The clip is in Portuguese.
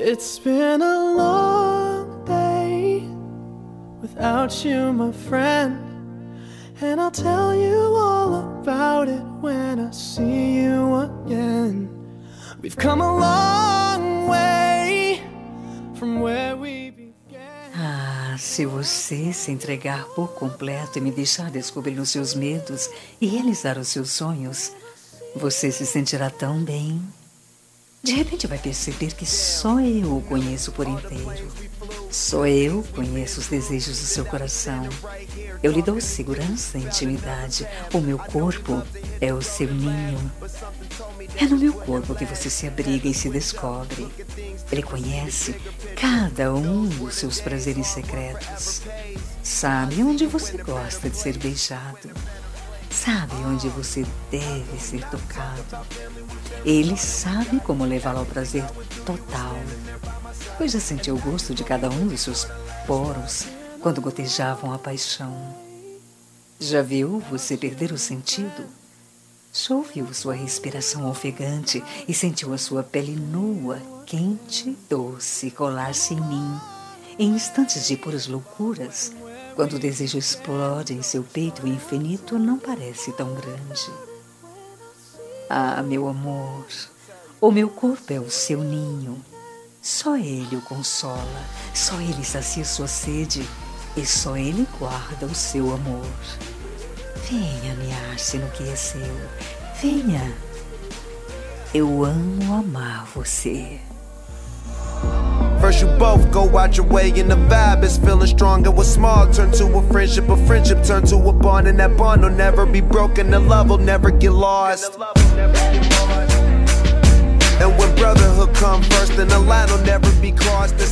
It's been a long day without you, my friend, and I'll tell you all about it when I see you again. We've come a long way from where we began. Ah, se você se entregar por completo e me deixar descobrir os seus medos e realizar os seus sonhos, você se sentirá tão bem. De repente vai perceber que só eu o conheço por inteiro. Só eu conheço os desejos do seu coração. Eu lhe dou segurança e intimidade. O meu corpo é o seu ninho. É no meu corpo que você se abriga e se descobre. Ele conhece cada um dos seus prazeres secretos. Sabe onde você gosta de ser beijado. Sabe onde você deve ser tocado. Ele sabe como levá-lo ao prazer total, pois já sentiu o gosto de cada um dos seus poros quando gotejavam a paixão. Já viu você perder o sentido? Já ouviu sua respiração ofegante e sentiu a sua pele nua, quente e doce colar-se em mim, em instantes de puras loucuras? Quando o desejo explode em seu peito, o infinito não parece tão grande. Ah, meu amor, o meu corpo é o seu ninho. Só ele o consola, só ele sacia sua sede e só ele guarda o seu amor. Venha aninhar-se no que é seu. Venha. Eu amo amar você. First you both go out your way and the vibe is feeling strong. And what's small turn to a friendship turn to a bond. And that bond will never be broken, the love will never get lost. And when brotherhood come first, then the line will never be crossed.